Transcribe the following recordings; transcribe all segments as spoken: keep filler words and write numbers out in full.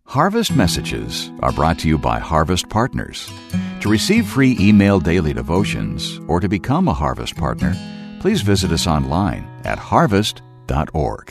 Harvest Messages are brought to you by Harvest Partners. To receive free email daily devotions or to become a Harvest Partner, please visit us online at harvest dot org.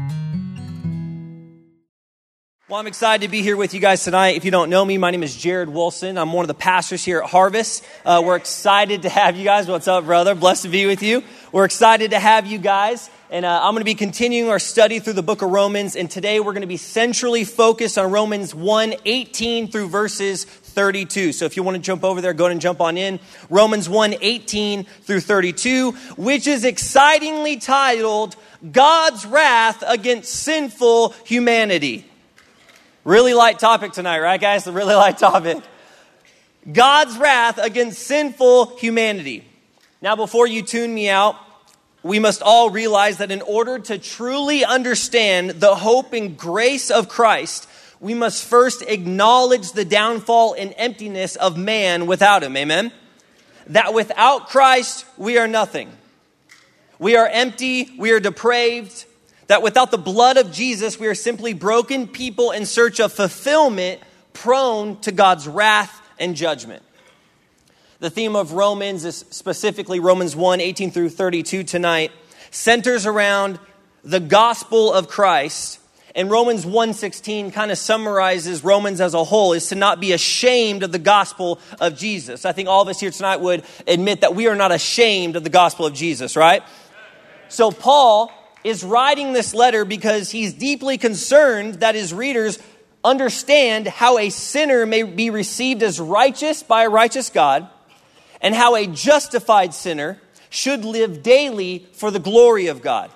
Well, I'm excited to be here with you guys tonight. If you don't know me, my name is Jared Wilson. I'm one of the pastors here at Harvest. Uh, we're excited to have you guys. What's up, brother? Blessed to be with you. We're excited to have you guys. And uh, I'm going to be continuing our study through the book of Romans. And today we're going to be centrally focused on Romans one eighteen through verses thirty-two. So if you want to jump over there, go ahead and jump on in. Romans one eighteen through thirty-two, which is excitingly titled, God's Wrath Against Sinful Humanity. Really light topic tonight, right, guys? A really light topic. God's wrath against sinful humanity. Now, before you tune me out, we must all realize that in order to truly understand the hope and grace of Christ, we must first acknowledge the downfall and emptiness of man without him. Amen? That without Christ, we are nothing. We are empty. We are depraved. That without the blood of Jesus, we are simply broken people in search of fulfillment, prone to God's wrath and judgment. The theme of Romans is specifically Romans one eighteen through thirty-two tonight, centers around the gospel of Christ. And Romans one sixteen kind of summarizes Romans as a whole, is to not be ashamed of the gospel of Jesus. I think all of us here tonight would admit that we are not ashamed of the gospel of Jesus, right? So Paul is writing this letter because he's deeply concerned that his readers understand how a sinner may be received as righteous by a righteous God, and how a justified sinner should live daily for the glory of God.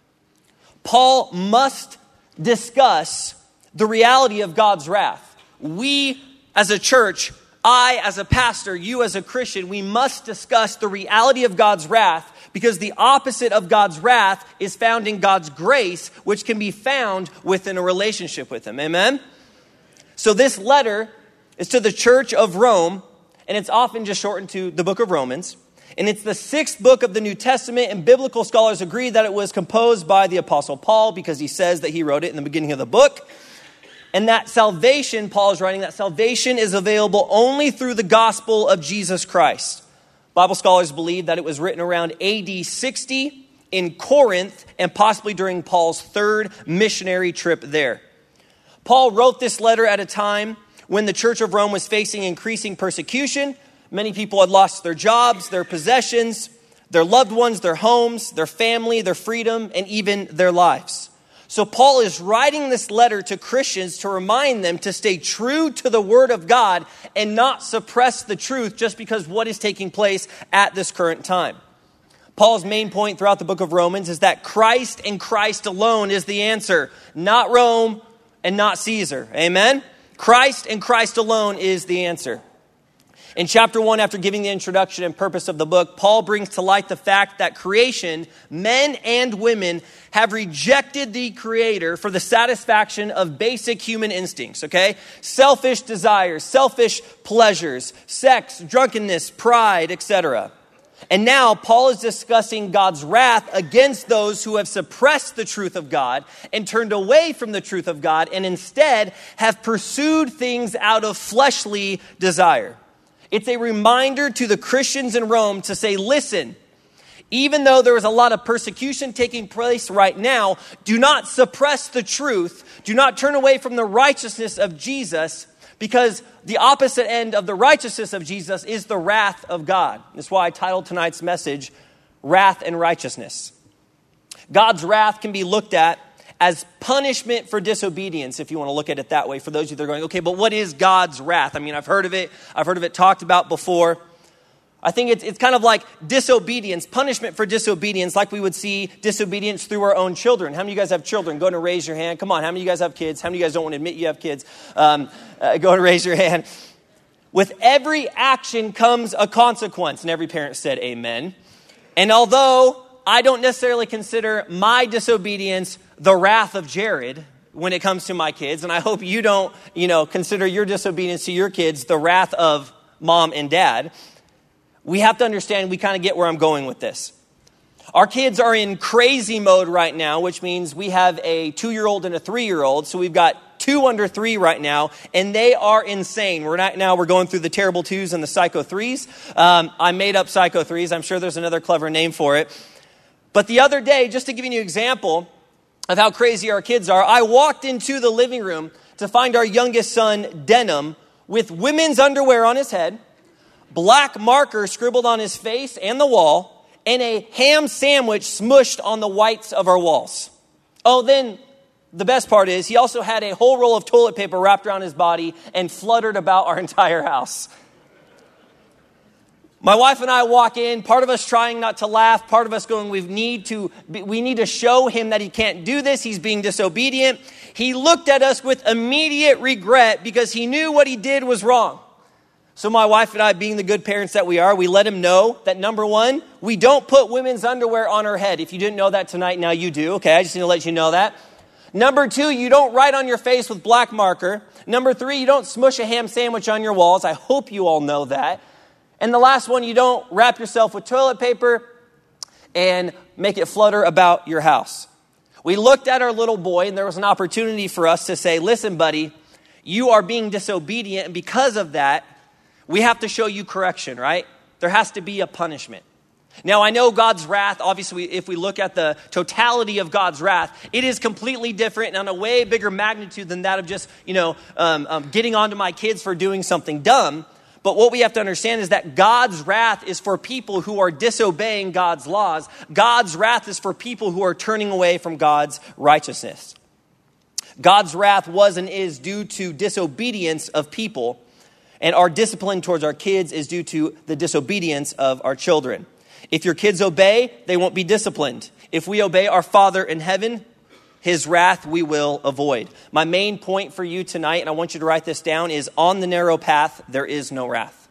Paul must discuss the reality of God's wrath. We as a church, I as a pastor, you as a Christian, we must discuss the reality of God's wrath, because the opposite of God's wrath is found in God's grace, which can be found within a relationship with him. Amen? So this letter is to the church of Rome, and it's often just shortened to the book of Romans. And it's the sixth book of the New Testament, and biblical scholars agree that it was composed by the Apostle Paul, because he says that he wrote it in the beginning of the book. And that salvation, Paul is writing, that salvation is available only through the gospel of Jesus Christ. Bible scholars believe that it was written around A D sixty in Corinth, and possibly during Paul's third missionary trip there. Paul wrote this letter at a time when the Church of Rome was facing increasing persecution. Many people had lost their jobs, their possessions, their loved ones, their homes, their family, their freedom, and even their lives. So Paul is writing this letter to Christians to remind them to stay true to the word of God and not suppress the truth just because what is taking place at this current time. Paul's main point throughout the book of Romans is that Christ and Christ alone is the answer, not Rome and not Caesar. Amen? Christ and Christ alone is the answer. In chapter one, after giving the introduction and purpose of the book, Paul brings to light the fact that creation, men and women, have rejected the Creator for the satisfaction of basic human instincts, okay? Selfish desires, selfish pleasures, sex, drunkenness, pride, et cetera. And now Paul is discussing God's wrath against those who have suppressed the truth of God and turned away from the truth of God and instead have pursued things out of fleshly desire. It's a reminder to the Christians in Rome to say, listen, even though there is a lot of persecution taking place right now, do not suppress the truth. Do not turn away from the righteousness of Jesus, because the opposite end of the righteousness of Jesus is the wrath of God. That's why I titled tonight's message, Wrath and Righteousness. God's wrath can be looked at as punishment for disobedience, if you want to look at it that way. For those of you that are going, okay, but what is God's wrath? I mean, I've heard of it. I've heard of it talked about before. I think it's it's kind of like disobedience, punishment for disobedience, like we would see disobedience through our own children. How many of you guys have children? Go ahead and raise your hand. Come on, how many of you guys have kids? How many of you guys don't want to admit you have kids? Um, uh, go ahead and raise your hand. With every action comes a consequence. And every parent said amen. And although I don't necessarily consider my disobedience the wrath of Jared when it comes to my kids, and I hope you don't, you know, consider your disobedience to your kids the wrath of mom and dad, we have to understand, we kind of get where I'm going with this. Our kids are in crazy mode right now, which means we have a two-year-old and a three-year-old. So we've got two under three right now, and they are insane. We're not now, we're going through the terrible twos and the psycho threes. Um, I made up psycho threes. I'm sure there's another clever name for it. But the other day, just to give you an example of how crazy our kids are, I walked into the living room to find our youngest son, Denim, with women's underwear on his head, black marker scribbled on his face and the wall, and a ham sandwich smushed on the whites of our walls. Oh, then the best part is he also had a whole roll of toilet paper wrapped around his body and fluttered about our entire house. My wife and I walk in, part of us trying not to laugh, part of us going, we need to we need to show him that he can't do this. He's being disobedient. He looked at us with immediate regret because he knew what he did was wrong. So my wife and I, being the good parents that we are, we let him know that, number one, we don't put women's underwear on our head. If you didn't know that tonight, now you do. Okay, I just need to let you know that. Number two, you don't write on your face with black marker. Number three, you don't smush a ham sandwich on your walls. I hope you all know that. And the last one, you don't wrap yourself with toilet paper and make it flutter about your house. We looked at our little boy, and there was an opportunity for us to say, listen, buddy, you are being disobedient, and because of that, we have to show you correction, right? There has to be a punishment. Now, I know God's wrath, obviously, if we look at the totality of God's wrath, it is completely different and on a way bigger magnitude than that of just, you know, um, um, getting onto my kids for doing something dumb. But what we have to understand is that God's wrath is for people who are disobeying God's laws. God's wrath is for people who are turning away from God's righteousness. God's wrath was and is due to disobedience of people, and our discipline towards our kids is due to the disobedience of our children. If your kids obey, they won't be disciplined. If we obey our Father in heaven, his wrath we will avoid. My main point for you tonight, and I want you to write this down, is on the narrow path, there is no wrath.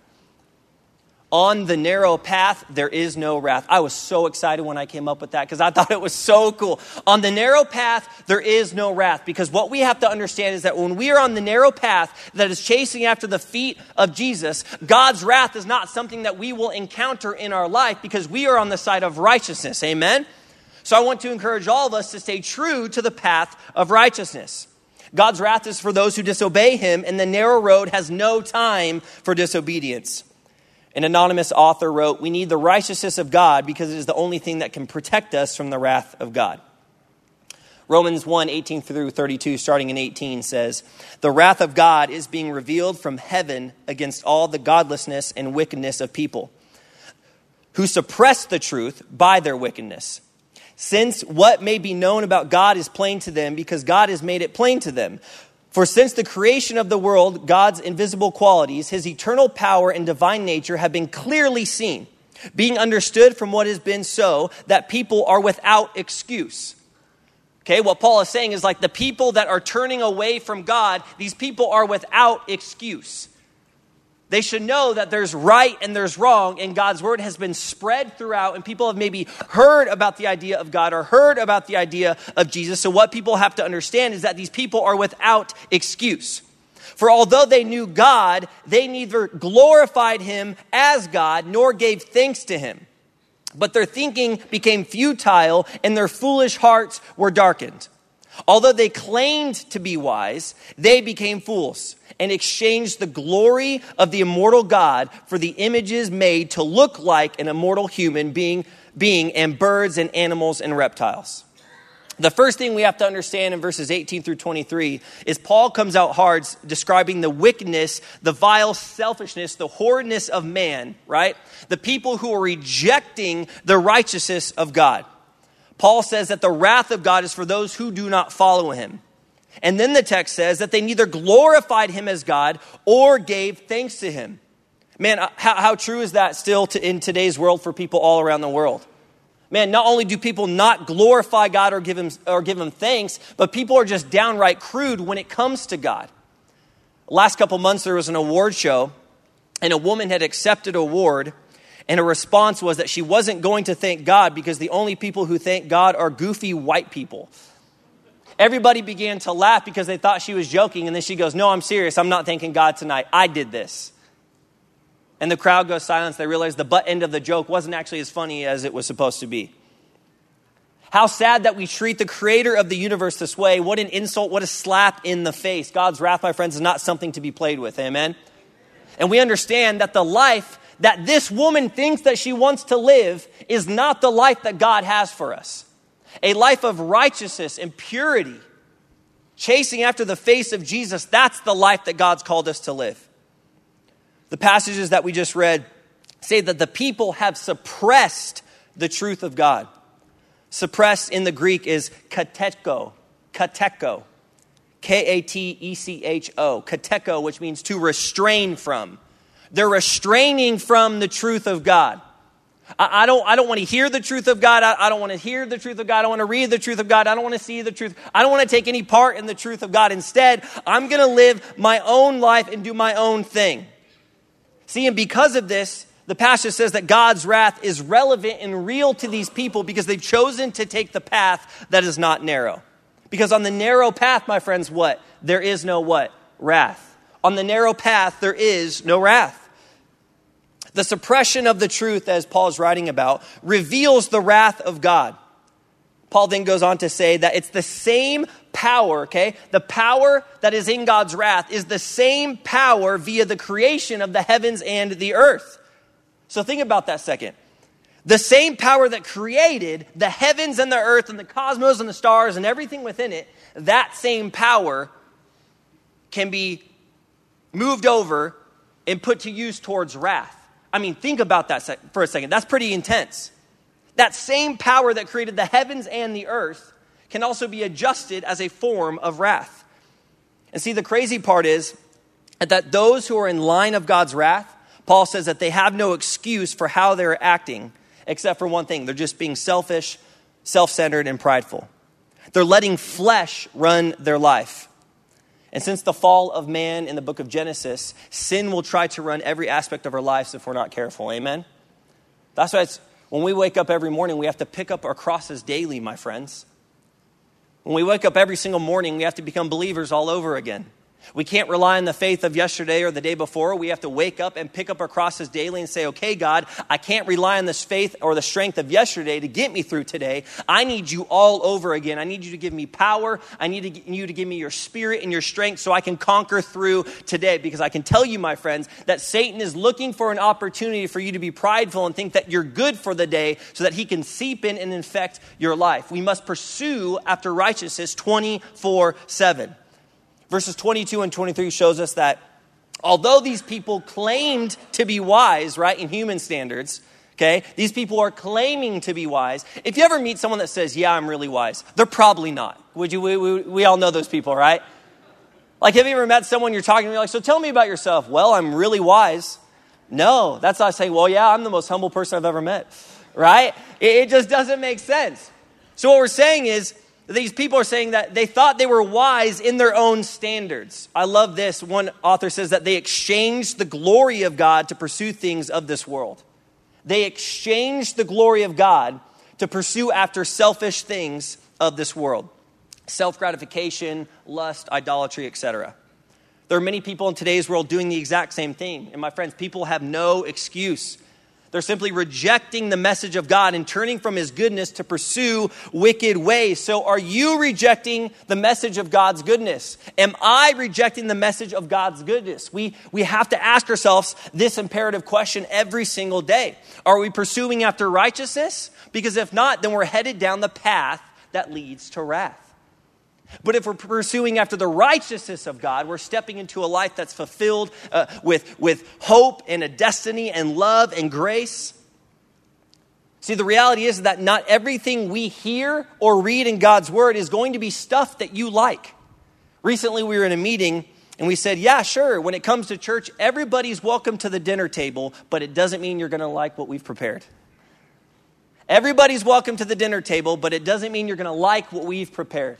On the narrow path, there is no wrath. I was so excited when I came up with that because I thought it was so cool. On the narrow path, there is no wrath. Because what we have to understand is that when we are on the narrow path that is chasing after the feet of Jesus, God's wrath is not something that we will encounter in our life because we are on the side of righteousness. Amen? So I want to encourage all of us to stay true to the path of righteousness. God's wrath is for those who disobey him, and the narrow road has no time for disobedience. An anonymous author wrote, "We need the righteousness of God because it is the only thing that can protect us from the wrath of God." Romans one, eighteen through thirty-two, starting in eighteen, says, "The wrath of God is being revealed from heaven against all the godlessness and wickedness of people who suppress the truth by their wickedness. Since what may be known about God is plain to them because God has made it plain to them. For since the creation of the world, God's invisible qualities, his eternal power and divine nature have been clearly seen, being understood from what has been so that people are without excuse." Okay, what Paul is saying is like the people that are turning away from God, these people are without excuse. They should know that there's right and there's wrong, and God's word has been spread throughout, and people have maybe heard about the idea of God or heard about the idea of Jesus. So what people have to understand is that these people are without excuse. For although they knew God, they neither glorified him as God nor gave thanks to him. But their thinking became futile, and their foolish hearts were darkened. Although they claimed to be wise, they became fools and exchanged the glory of the immortal God for the images made to look like an immortal human being, being and birds and animals and reptiles. The first thing we have to understand in verses eighteen through twenty-three is Paul comes out hard describing the wickedness, the vile selfishness, the horridness of man, right? The people who are rejecting the righteousness of God. Paul says that the wrath of God is for those who do not follow him. And then the text says that they neither glorified him as God or gave thanks to him. Man, how, how true is that still to, in today's world for people all around the world? Man, not only do people not glorify God or give him or give him thanks, but people are just downright crude when it comes to God. Last couple months there was an award show, and a woman had accepted an award, and her response was that she wasn't going to thank God because the only people who thank God are goofy white people. Everybody began to laugh because they thought she was joking. And then she goes, "No, I'm serious. I'm not thanking God tonight. I did this." And the crowd goes silent. They realize the butt end of the joke wasn't actually as funny as it was supposed to be. How sad that we treat the creator of the universe this way. What an insult, what a slap in the face. God's wrath, my friends, is not something to be played with, amen? And we understand that the life that this woman thinks that she wants to live is not the life that God has for us. A life of righteousness and purity, chasing after the face of Jesus, that's the life that God's called us to live. The passages that we just read say that the people have suppressed the truth of God. Suppressed in the Greek is kateko, kateko, K A T E C H O, kateko, which means to restrain from. They're restraining from the truth of God. I, I don't, I don't want to hear the truth of God. I, I don't want to hear the truth of God. I don't want to read the truth of God. I don't want to see the truth. I don't want to take any part in the truth of God. Instead, I'm going to live my own life and do my own thing. See, and because of this, the passage says that God's wrath is relevant and real to these people because they've chosen to take the path that is not narrow. Because on the narrow path, my friends, what? There is no what? Wrath. On the narrow path, there is no wrath. The suppression of the truth, as Paul's writing about, reveals the wrath of God. Paul then goes on to say that it's the same power, okay? The power that is in God's wrath is the same power via the creation of the heavens and the earth. So think about that second. The same power that created the heavens and the earth and the cosmos and the stars and everything within it, that same power can be moved over and put to use towards wrath. I mean, think about that for a second. That's pretty intense. That same power that created the heavens and the earth can also be adjusted as a form of wrath. And see, the crazy part is that those who are in line of God's wrath, Paul says that they have no excuse for how they're acting, except for one thing. They're just being selfish, self-centered, and prideful. They're letting flesh run their life. And since the fall of man in the book of Genesis, sin will try to run every aspect of our lives if we're not careful. Amen? That's why it's, when we wake up every morning, we have to pick up our crosses daily, my friends. When we wake up every single morning, we have to become believers all over again. We can't rely on the faith of yesterday or the day before. We have to wake up and pick up our crosses daily and say, okay, God, I can't rely on this faith or the strength of yesterday to get me through today. I need you all over again. I need you to give me power. I need you to give me your spirit and your strength so I can conquer through today. Because I can tell you, my friends, that Satan is looking for an opportunity for you to be prideful and think that you're good for the day so that he can seep in and infect your life. We must pursue after righteousness twenty-four seven. Verses twenty-two and twenty-three shows us that although these people claimed to be wise, right, in human standards, okay, these people are claiming to be wise. If you ever meet someone that says, yeah, I'm really wise, they're probably not. Would you? We, we, we all know those people, right? Like, have you ever met someone you're talking to, you're like, so tell me about yourself. Well, I'm really wise. No, that's not saying, well, yeah, I'm the most humble person I've ever met, right? It, it just doesn't make sense. So what we're saying is, these people are saying that they thought they were wise in their own standards. I love this. One author says that they exchanged the glory of God to pursue things of this world. They exchanged the glory of God to pursue after selfish things of this world. Self-gratification, lust, idolatry, et cetera. There are many people in today's world doing the exact same thing. And my friends, people have no excuse. They're simply rejecting the message of God and turning from his goodness to pursue wicked ways. So are you rejecting the message of God's goodness? Am I rejecting the message of God's goodness? We, we have to ask ourselves this imperative question every single day. Are we pursuing after righteousness? Because if not, then we're headed down the path that leads to wrath. But if we're pursuing after the righteousness of God, we're stepping into a life that's fulfilled uh, with, with hope and a destiny and love and grace. See, the reality is that not everything we hear or read in God's word is going to be stuff that you like. Recently, we were in a meeting and we said, yeah, sure, when it comes to church, everybody's welcome to the dinner table, but it doesn't mean you're going to like what we've prepared. Everybody's welcome to the dinner table, but it doesn't mean you're going to like what we've prepared.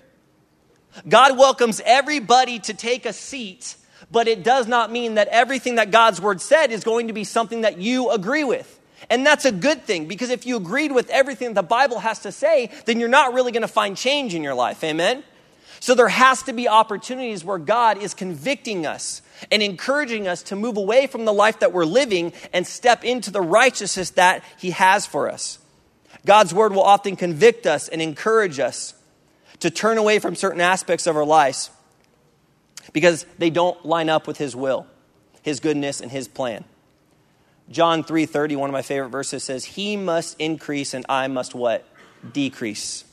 God welcomes everybody to take a seat, but it does not mean that everything that God's word said is going to be something that you agree with. And that's a good thing, because if you agreed with everything the Bible has to say, then you're not really going to find change in your life. Amen? So there has to be opportunities where God is convicting us and encouraging us to move away from the life that we're living and step into the righteousness that he has for us. God's word will often convict us and encourage us to turn away from certain aspects of our lives because they don't line up with his will, his goodness, and his plan. John three thirty, one of my favorite verses, says, he must increase and I must what? Decrease.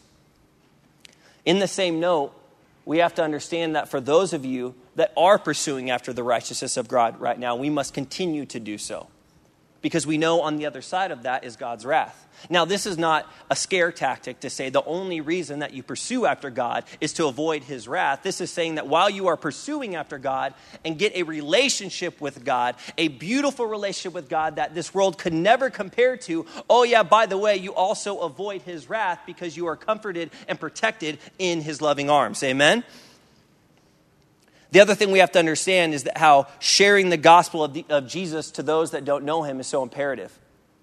In the same note, we have to understand that for those of you that are pursuing after the righteousness of God right now, we must continue to do so. Because we know on the other side of that is God's wrath. Now, this is not a scare tactic to say the only reason that you pursue after God is to avoid his wrath. This is saying that while you are pursuing after God and get a relationship with God, a beautiful relationship with God that this world could never compare to, oh yeah, by the way, you also avoid his wrath because you are comforted and protected in his loving arms. Amen? The other thing we have to understand is that how sharing the gospel of, the, of Jesus to those that don't know him is so imperative.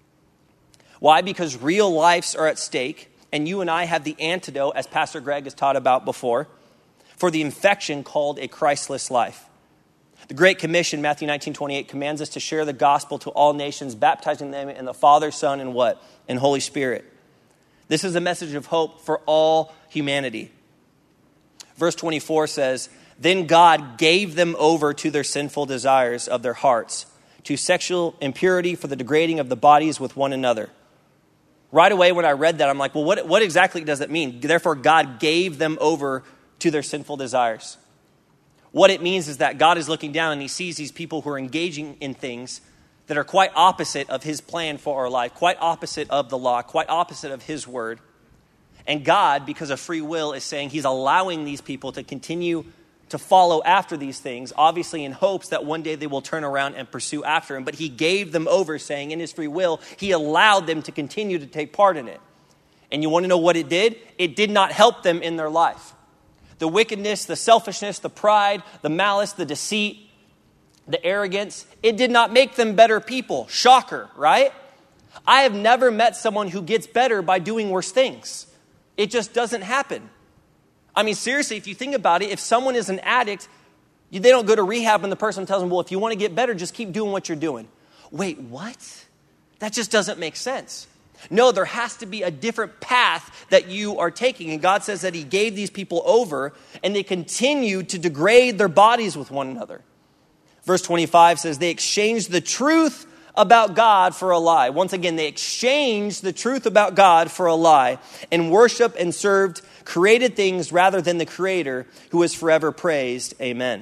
Why? Because real lives are at stake, and you and I have the antidote, as Pastor Greg has taught about before, for the infection called a Christless life. The Great Commission, Matthew nineteen twenty-eight, commands us to share the gospel to all nations, baptizing them in the Father, Son, and what? And Holy Spirit. This is a message of hope for all humanity. Verse twenty-four says, then God gave them over to their sinful desires of their hearts, to sexual impurity for the degrading of the bodies with one another. Right away when I read that, I'm like, well, what, what exactly does that mean? Therefore, God gave them over to their sinful desires. What it means is that God is looking down and he sees these people who are engaging in things that are quite opposite of his plan for our life, quite opposite of the law, quite opposite of his word. And God, because of free will, is saying he's allowing these people to continue to follow after these things, obviously in hopes that one day they will turn around and pursue after him. But he gave them over, saying in his free will, he allowed them to continue to take part in it. And you want to know what it did? It did not help them in their life. The wickedness, the selfishness, the pride, the malice, the deceit, the arrogance, it did not make them better people. Shocker, right? I have never met someone who gets better by doing worse things. It just doesn't happen. I mean, seriously, if you think about it, if someone is an addict, they don't go to rehab and the person tells them, well, if you want to get better, just keep doing what you're doing. Wait, what? That just doesn't make sense. No, there has to be a different path that you are taking. And God says that he gave these people over and they continue to degrade their bodies with one another. Verse twenty-five says they exchanged the truth about God for a lie. Once again, they exchanged the truth about God for a lie and worshiped and served created things rather than the Creator who is forever praised. Amen.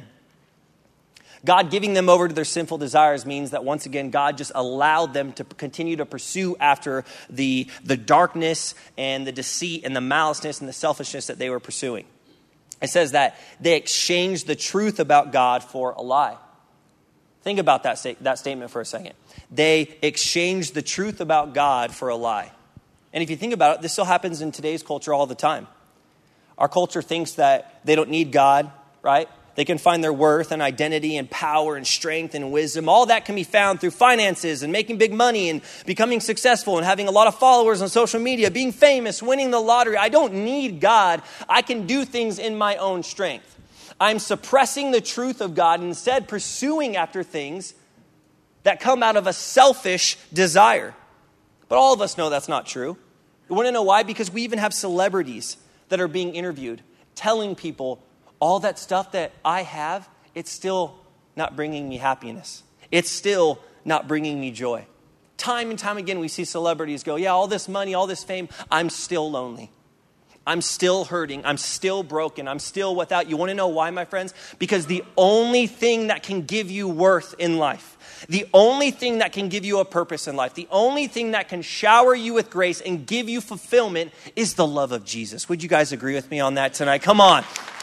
God giving them over to their sinful desires means that once again, God just allowed them to continue to pursue after the, the darkness and the deceit and the maliceness and the selfishness that they were pursuing. It says that they exchanged the truth about God for a lie. Think about that, sta- that statement for a second. They exchanged the truth about God for a lie. And if you think about it, this still happens in today's culture all the time. Our culture thinks that they don't need God, right? They can find their worth and identity and power and strength and wisdom. All that can be found through finances and making big money and becoming successful and having a lot of followers on social media, being famous, winning the lottery. I don't need God. I can do things in my own strength. I'm suppressing the truth of God and instead pursuing after things that come out of a selfish desire. But all of us know that's not true. You want to know why? Because we even have celebrities that are being interviewed, telling people all that stuff that I have, it's still not bringing me happiness. It's still not bringing me joy. Time and time again, we see celebrities go, yeah, all this money, all this fame, I'm still lonely. I'm still hurting. I'm still broken. I'm still without. You want to know why, my friends? Because the only thing that can give you worth in life, the only thing that can give you a purpose in life, the only thing that can shower you with grace and give you fulfillment is the love of Jesus. Would you guys agree with me on that tonight? Come on.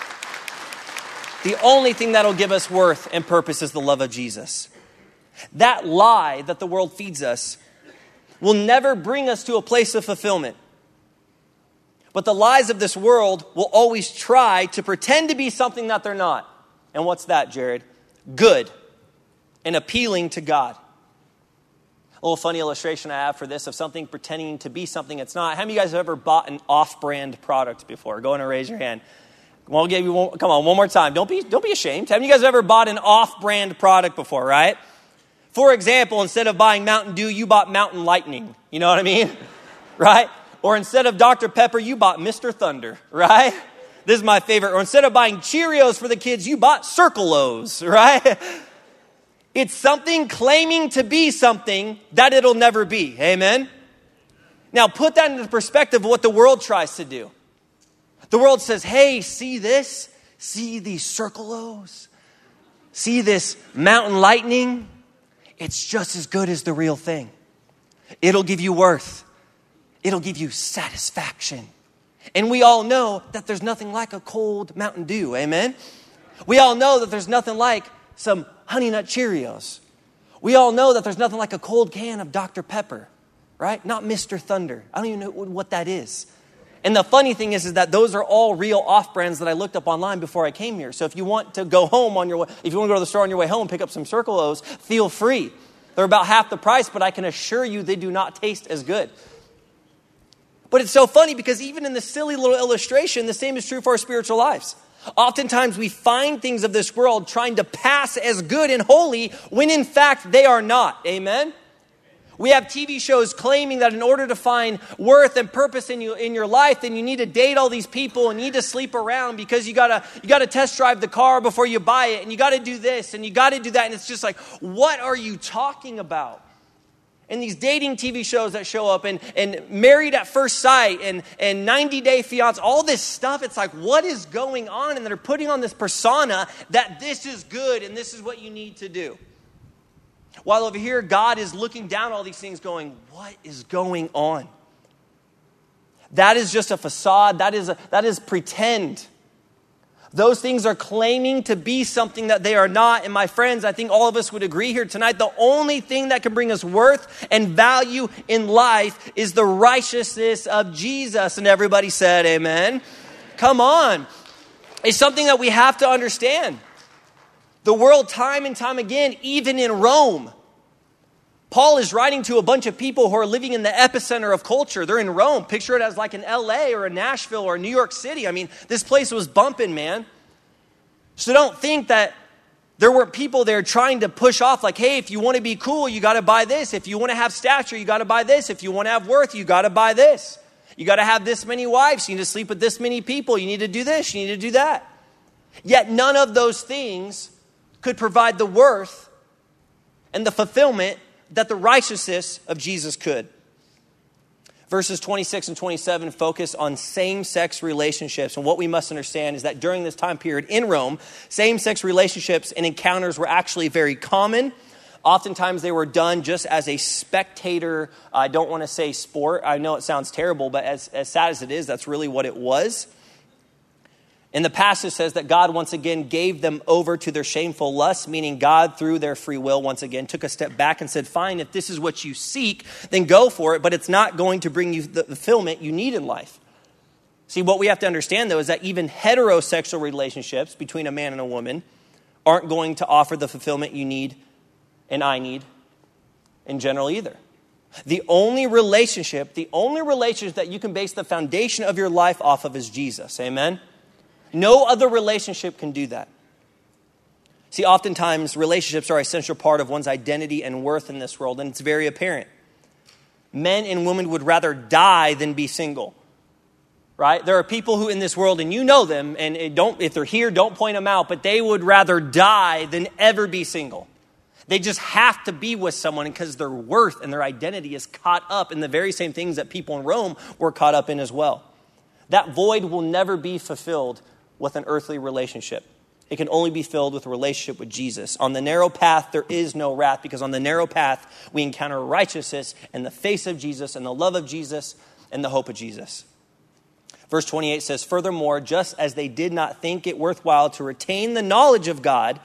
The only thing that'll give us worth and purpose is the love of Jesus. That lie that the world feeds us will never bring us to a place of fulfillment. But the lies of this world will always try to pretend to be something that they're not. And what's that, Jared? Good and appealing to God. A little funny illustration I have for this of something pretending to be something it's not. How many of you guys have ever bought an off-brand product before? Go and raise your hand. Well, give you one, come on, one more time. Don't be, don't be ashamed. Have you guys ever bought an off-brand product before, right? For example, instead of buying Mountain Dew, you bought Mountain Lightning. You know what I mean? Right? Or instead of Doctor Pepper, you bought Mister Thunder, right? This is my favorite. Or instead of buying Cheerios for the kids, you bought Circle-O's, right? It's something claiming to be something that it'll never be. Amen? Now, put that into perspective of what the world tries to do. The world says, hey, see this? See these Circle-O's? See this Mountain Lightning? It's just as good as the real thing. It'll give you worth. It'll give you satisfaction. And we all know that there's nothing like a cold Mountain Dew. Amen? We all know that there's nothing like some Honey Nut Cheerios. We all know that there's nothing like a cold can of Doctor Pepper, right? Not Mister Thunder. I don't even know what that is. And the funny thing is, is that those are all real off-brands that I looked up online before I came here. So if you want to go home on your way, if you want to go to the store on your way home and pick up some Circle-O's, feel free. They're about half the price, but I can assure you they do not taste as good. But it's so funny because even in this silly little illustration, the same is true for our spiritual lives. Oftentimes we find things of this world trying to pass as good and holy when in fact they are not. Amen? We have T V shows claiming that in order to find worth and purpose in you in your life, then you need to date all these people and you need to sleep around because you gotta you gotta test drive the car before you buy it, and you gotta do this and you gotta do that, and it's just like, what are you talking about? And these dating T V shows that show up and, and Married at First Sight and, and ninety day fiance, all this stuff, it's like, what is going on? And they're putting on this persona that this is good and this is what you need to do. While over here, God is looking down all these things going, what is going on? That is just a facade. That is, a, that is pretend. Those things are claiming to be something that they are not. And my friends, I think all of us would agree here tonight, the only thing that can bring us worth and value in life is the righteousness of Jesus. And everybody said amen. Come on. It's something that we have to understand. The world, time and time again, even in Rome, Paul is writing to a bunch of people who are living in the epicenter of culture. They're in Rome. Picture it as like an L A or a Nashville or a New York City. I mean, this place was bumping, man. So don't think that there weren't people there trying to push off like, hey, if you want to be cool, you got to buy this. If you want to have stature, you got to buy this. If you want to have worth, you got to buy this. You got to have this many wives. You need to sleep with this many people. You need to do this. You need to do that. Yet none of those things could provide the worth and the fulfillment that the righteousness of Jesus could. Verses twenty-six and twenty-seven focus on same-sex relationships. And what we must understand is that during this time period in Rome, same-sex relationships and encounters were actually very common. Oftentimes they were done just as a spectator, I don't want to say sport. I know it sounds terrible, but as, as sad as it is, that's really what it was. And the passage says that God once again gave them over to their shameful lusts, meaning God, through their free will, once again took a step back and said, fine, if this is what you seek, then go for it, but it's not going to bring you the fulfillment you need in life. See, what we have to understand, though, is that even heterosexual relationships between a man and a woman aren't going to offer the fulfillment you need and I need in general either. The only relationship, the only relationship that you can base the foundation of your life off of is Jesus. Amen? No other relationship can do that. See, oftentimes relationships are an essential part of one's identity and worth in this world, and it's very apparent. Men and women would rather die than be single, right? There are people who in this world, and you know them, and don't if they're here, don't point them out, but they would rather die than ever be single. They just have to be with someone because their worth and their identity is caught up in the very same things that people in Rome were caught up in as well. That void will never be fulfilled with an earthly relationship. It can only be filled with a relationship with Jesus. On the narrow path, there is no wrath, because on the narrow path, we encounter righteousness and the face of Jesus and the love of Jesus and the hope of Jesus. Verse twenty-eight says, furthermore, just as they did not think it worthwhile to retain the knowledge of God,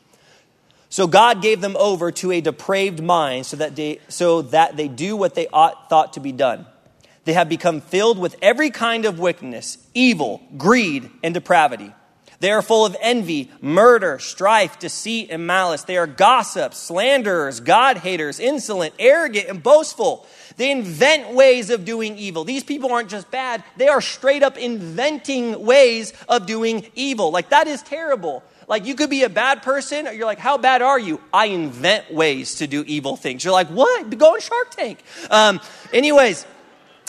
so God gave them over to a depraved mind so that they, so that they do what they ought thought to be done. They have become filled with every kind of wickedness, evil, greed, and depravity. They are full of envy, murder, strife, deceit, and malice. They are gossips, slanderers, God-haters, insolent, arrogant, and boastful. They invent ways of doing evil. These people aren't just bad. They are straight up inventing ways of doing evil. Like, that is terrible. Like, you could be a bad person, or you're like, how bad are you? I invent ways to do evil things. You're like, what? Go on Shark Tank. Um, anyways...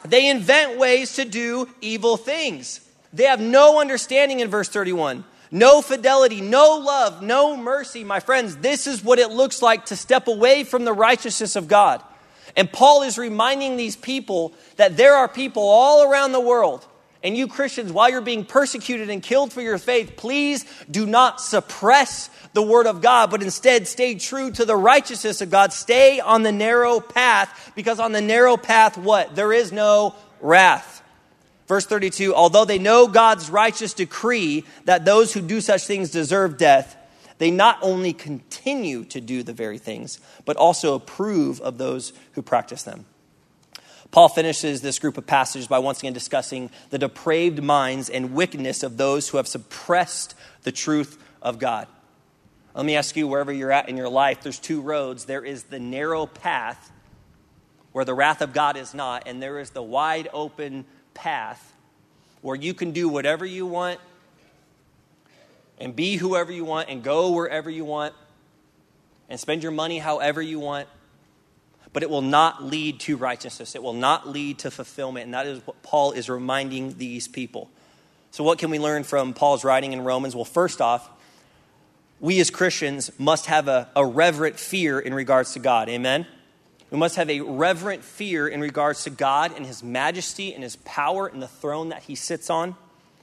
They invent ways to do evil things. They have no understanding in verse thirty-one. No fidelity, no love, no mercy. My friends, this is what it looks like to step away from the righteousness of God. And Paul is reminding these people that there are people all around the world. And you Christians, while you're being persecuted and killed for your faith, please do not suppress the word of God, but instead stay true to the righteousness of God. Stay on the narrow path, because on the narrow path, what? There is no wrath. Verse thirty-two, although they know God's righteous decree that those who do such things deserve death, they not only continue to do the very things, but also approve of those who practice them. Paul finishes this group of passages by once again discussing the depraved minds and wickedness of those who have suppressed the truth of God. Let me ask you, wherever you're at in your life, there's two roads. There is the narrow path where the wrath of God is not, and there is the wide open path where you can do whatever you want and be whoever you want and go wherever you want and spend your money however you want, but it will not lead to righteousness. It will not lead to fulfillment, and that is what Paul is reminding these people. So what can we learn from Paul's writing in Romans? Well, first off, we as Christians must have a, a reverent fear in regards to God. Amen? We must have a reverent fear in regards to God and his majesty and his power and the throne that he sits on.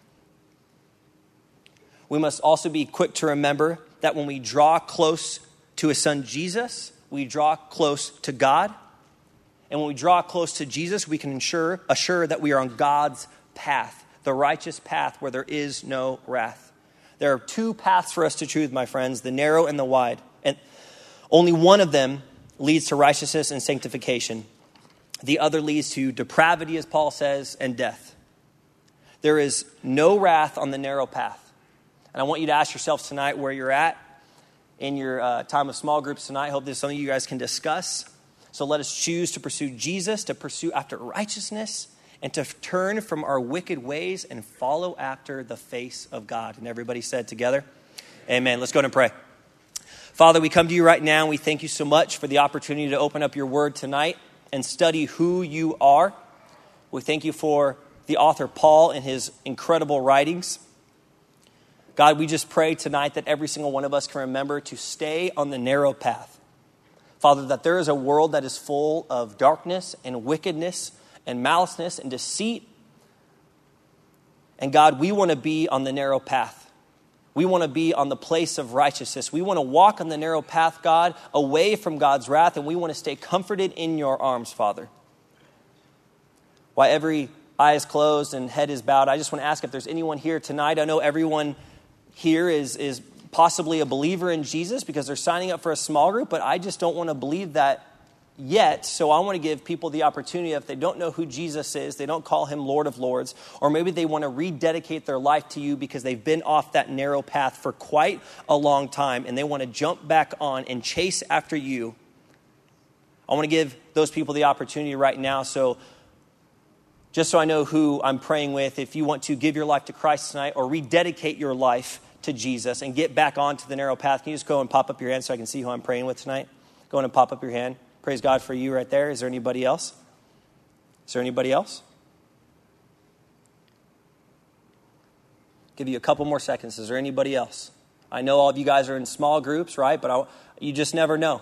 We must also be quick to remember that when we draw close to his son Jesus, we draw close to God. And when we draw close to Jesus, we can ensure, assure that we are on God's path, the righteous path where there is no wrath. There are two paths for us to choose, my friends, the narrow and the wide. And only one of them leads to righteousness and sanctification. The other leads to depravity, as Paul says, and death. There is no wrath on the narrow path. And I want you to ask yourself tonight where you're at in your uh, time of small groups tonight. I hope this is something you guys can discuss. So let us choose to pursue Jesus, to pursue after righteousness, and to turn from our wicked ways and follow after the face of God. And everybody said together, amen. Let's go ahead and pray. Father, we come to you right now, and we thank you so much for the opportunity to open up your word tonight and study who you are. We thank you for the author Paul and his incredible writings. God, we just pray tonight that every single one of us can remember to stay on the narrow path. Father, that there is a world that is full of darkness and wickedness and maliceness and deceit. And God, we want to be on the narrow path. We want to be on the place of righteousness. We want to walk on the narrow path, God, away from God's wrath, and we want to stay comforted in your arms, Father. While every eye is closed and head is bowed, I just want to ask if there's anyone here tonight. I know everyone here is, is possibly a believer in Jesus because they're signing up for a small group, but I just don't want to believe that yet. So I want to give people the opportunity, if they don't know who Jesus is, they don't call him Lord of Lords, or maybe they want to rededicate their life to you because they've been off that narrow path for quite a long time and they want to jump back on and chase after you. I want to give those people the opportunity right now. So just so I know who I'm praying with, if you want to give your life to Christ tonight or rededicate your life to Jesus and get back onto the narrow path, can you just go and pop up your hand so I can see who I'm praying with tonight? Go on and pop up your hand. Praise God for you right there. Is there anybody else? Is there anybody else? Give you a couple more seconds. Is there anybody else? I know all of you guys are in small groups, right? But I, you just never know.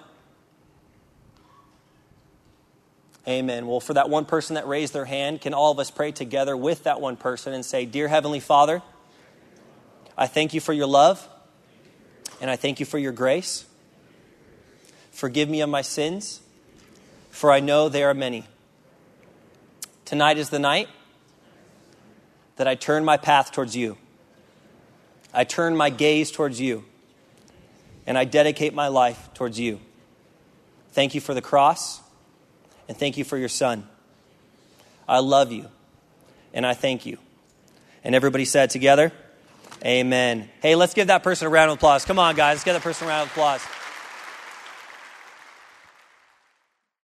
Amen. Well, for that one person that raised their hand, can all of us pray together with that one person and say, Dear Heavenly Father, I thank you for your love, and I thank you for your grace. Forgive me of my sins, for I know they are many. Tonight is the night that I turn my path towards you. I turn my gaze towards you, and I dedicate my life towards you. Thank you for the cross, and thank you for your son. I love you, and I thank you. And everybody said together, amen. Hey, let's give that person a round of applause. Come on, guys. Let's give that person a round of applause.